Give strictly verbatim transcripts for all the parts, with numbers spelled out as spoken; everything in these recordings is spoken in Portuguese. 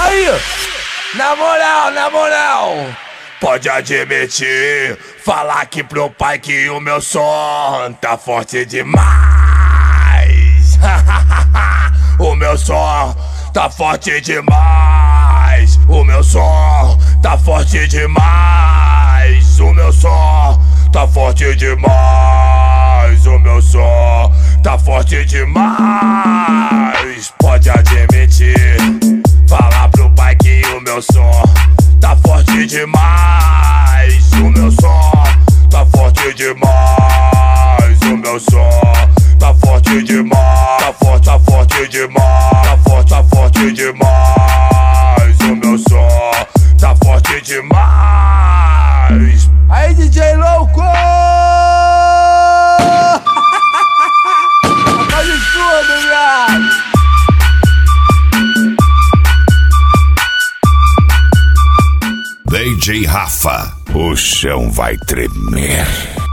aí, na moral, na moral, pode admitir, falar aqui pro pai que o meu som tá forte demais. O meu som tá forte demais. O meu som tá forte demais. O meu som tá forte demais. O meu som tá forte demais. Pode admitir, falar pro pai que o meu som tá forte demais. O meu som tá forte demais. O meu som tá forte demais. Tá forte, tá forte demais. Tá forte, tá forte demais. O meu som tá forte demais. Aí, D J louco! Faz tudo, viado! D J Rafa, o chão vai tremer.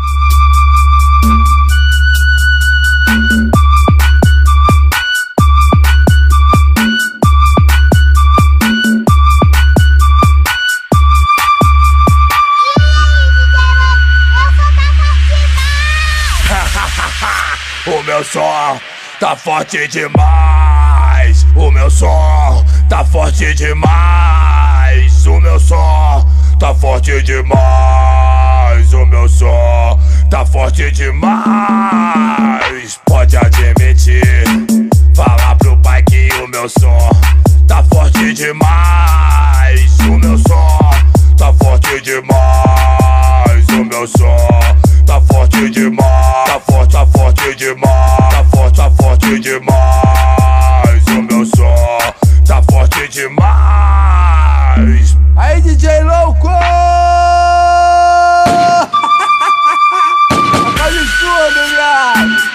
O meu som tá forte demais. O meu som tá forte demais. O meu som tá forte demais. O meu som tá forte demais. Pode admitir, falar pro pai que o meu som tá forte demais. O meu som tá forte demais. O meu som tá forte demais. Tá forte, tá forte demais. Tá forte, tá forte demais. O meu som tá forte demais. Aí, D J louco! Faz tudo, viado!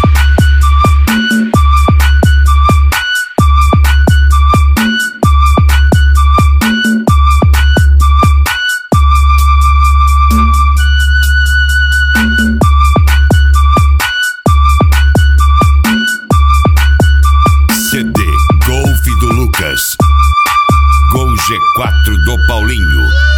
C D Golf do Lucas, Gol G quatro do Paulinho.